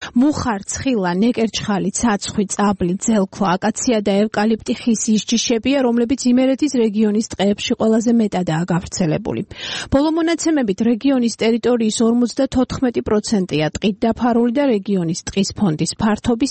მუხარ, ცხილა, ნეკერჩხალი, ცაცხვი, წაბლი, ძელქვა, აკაცია და ევკალიპტი ხის ისჯიშებია, რომლებიც იმერეთის რეგიონის ტყეებში ყველაზე მეტადაა გავრცელებული. ბოლო მონაცემებით რეგიონის ტერიტორიის 54%-ია ტყით დაფარული და რეგიონის ტყის ფონდის ფართობი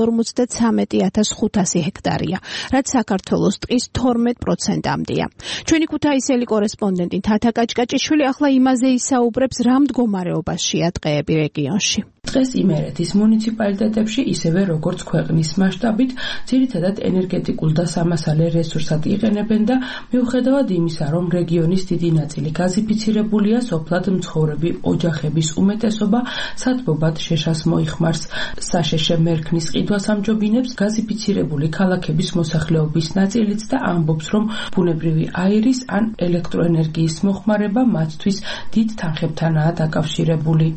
353.500 ჰექტარია, რაც საქართველოს ტყის 12%-მდეა. ჩვენი ქუთაისელი კორესპონდენტი თათა კაჭკაჭიშვილი ახლა იმაზე ისაუბრებს, რა მდგომარეობაშია ტყეები რეგიონში. დღეს იმერეთის მუნიციპალიტეტებში ისევე როგორც ქვეყნის მასშტაბით ძირითადად ენერგეტიკულ და სამასალე რესურსად იყენებენ და მიუხედავად იმისა, რომ რეგიონის დიდი ნაწილი გაზიფიცირებულია, სოფლად მცხოვრები ოჯახების უმეტესობა სათბობად შეშას მოიხმარს. საშეშე მერქნის ყიდვას ამჯობინებს გაზიფიცირებული ქალაქების მოსახლეობის ნაწილიც და ამბობს, რომ ბუნებრივი აირის ან ელექტროენერგიის მოხმარება მათთვის დიდ თანხებთანაა დაკავშირებული.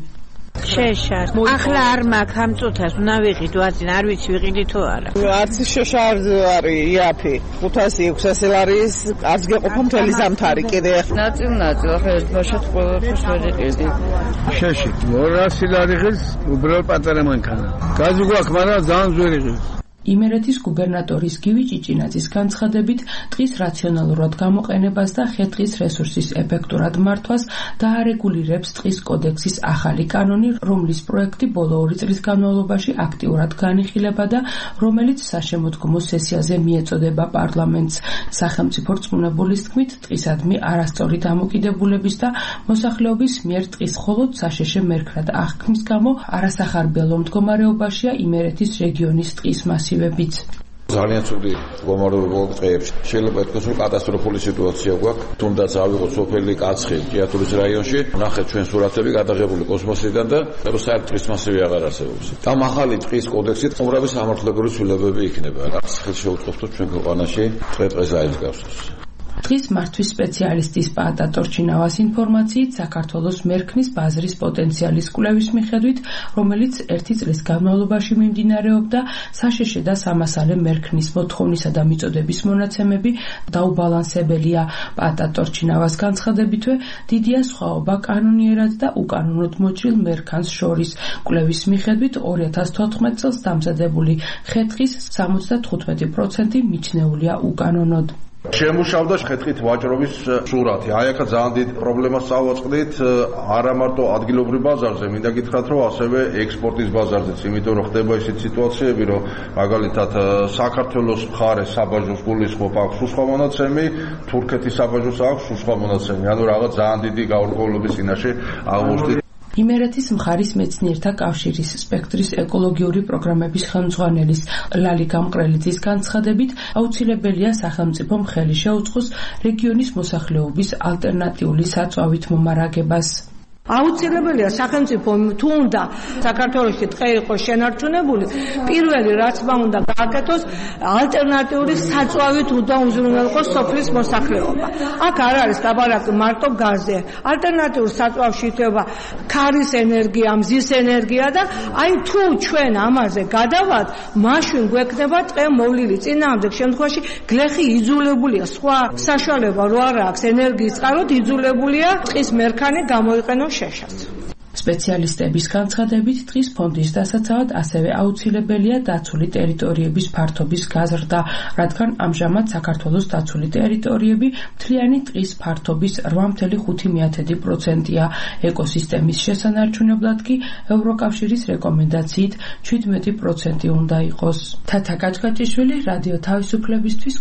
შეშარ. ახლა არ მაქვს ამ წუთას უნდა ვიყიდო აზინ, არ ვიცი ვიყიდი თუ არა. არც შეშარ არის იაფი. 500-600 არის, არც გეყოფა მთელი ზამთარი კიდე. ნაწილ ახლა ერთ ბაშად ყველაფერს ვეყიდი. შეში 200 ლარი ღირს უბრალოდ პატარა მანქანა. გაზი გვაქვს, მაგრამ ძალიან ძველი ღირს. იმერეთის გუბერნატორის გივი ჭიჭინაძის განცხადებით ტყის რაციონალურად გამოყენებას და ხე-ტყის რესურსის ეფექტურად მართვას დაარეგულირებს ტყის კოდექსის ახალი კანონი, რომლის პროექტი ბოლო 2 წლის განმავლობაში აქტიურად განიხილება და რომელიც საშემოდგომო სესიაზე მიეწოდება პარლამენტს. სახელმწიფო რწმუნებულის თქმით, ტყისადმი არასწორი დამოკიდებულების და მოსახლეობის მიერ ტყის მხოლოდ საშეშე მერქნად აღქმის გამო არასახარბიელო მდგომარეობაშია იმერეთის რეგიონის ტყის მასივებიც. ძალიან ცუდი მდგომარეობა ტყეებში. შეიძლება ითქვას, რომ კატასტროფული სიტუაცია გვაქვს. თუნდაც ავიღოთ სოფელი კაცხი ჭიათურის რაიონში, ნახეთ ჩვენ სურათები გადაღებული კოსმოსიდან და საერთოდ ტყის მასივი აღარ არსებობს. ამ ახალი ტყის კოდექსით უბრალოდ სამართლებრივი ცვლილებები იქნება. რაც ხელს შეუწყობს თუ ჩვენ ქვეყანაში ტყე-ტყეს აიძგავსოს. ტყის მართვის სპეციალისტის პაატა ტორჩინავას ინფორმაციით, საქართველოს მერქნის ბაზრის პოტენციალის კვლევის მიხედვით, რომელიც 1 წლის განმავლობაში მიმდინარეობდა, საშეშე და სამასალე მერქნის მოთხოვნისა და მიწოდების მონაცემები დაუბალანსებელია. პაატა ტორჩინავას განცხადებითვე, დიდია სხვაობა კანონიერად და უკანონოდ მოჭრილ მერქანს შორის. კვლევის მიხედვით 2014 წელს დამზადებული ხე-ტყის 75% მიჩნეულია უკანონოდ. შემუშავდა ხე-ტყით ვაჭრობის სურათი. აი აქა ძალიან დიდ პრობლემას წავაწყდით არა მარტო ადგილობრივ ბაზარზე, მინდა გითხრათ, რომ ასევე ექსპორტის ბაზარზეც, იმიტომ რომ ხდება ისეთი სიტუაციები, რომ მაგალითად საქართველოს მხარეს საბაჟოს გულისხმობა აქვს უსხვა მონაცემი, თურქეთის საბაჟოს აქვს უსხვა მონაცემი. ანუ რაღაც ძალიან დიდი გაურკვევლობის წინაშე აღმოჩნდით. იმერეთის მხარის მეცნიერთა კავშირის სპექტრის ეკოლოგიური პროგრამების ხელმძღვანელის ლალიკა მყრელიძის განცხადებით, აუცილებელია სახელმწიფომ ხელი შეუწყოს რეგიონის მოსახლეობის ალტერნატიული საწვავით მომარაგებას. აუცილებელია სახელმწიფომ თუ უნდა საქართველოში ტყე იყოს შენარჩუნებული, პირველი რაც უნდა გააკეთოს, ალტერნატიული საწვავით უნდა უზრუნველყოს სოფლის მოსახლეობა. აქ არ არის ლაპარაკი მარტო გაზზე. ალტერნატიულ საწვავში იქნება ქარის ენერგია, მზის ენერგია და აი თუ ჩვენ ამაზე გადავალთ, მაშინ გვექნება ტყე მოვლილი. წინააღმდეგ შემთხვევაში გლეხი იძულებულია, სხვა საშუალება რო არ აქვს ენერგიის წყაროდ იძულებულია ტყის მერქანი გამოიყენოს შეშას. სპეციალისტების განცხადებით, ტყის ფონდის დასაცავად ასევე აუცილებელია დაცული ტერიტორიების ფართობის გაზრდა, რადგან ამჟამად საქართველოს დაცული ტერიტორიები მთლიანი ტყის ფართობის 8.5%-ია. ეკოსისტემის შესანარჩუნებლად კი ევროკავშირის რეკომენდაციით 17% უნდა იყოს. თათა კაჭკაჭიშვილი, რადიო თავისუფლებისთვის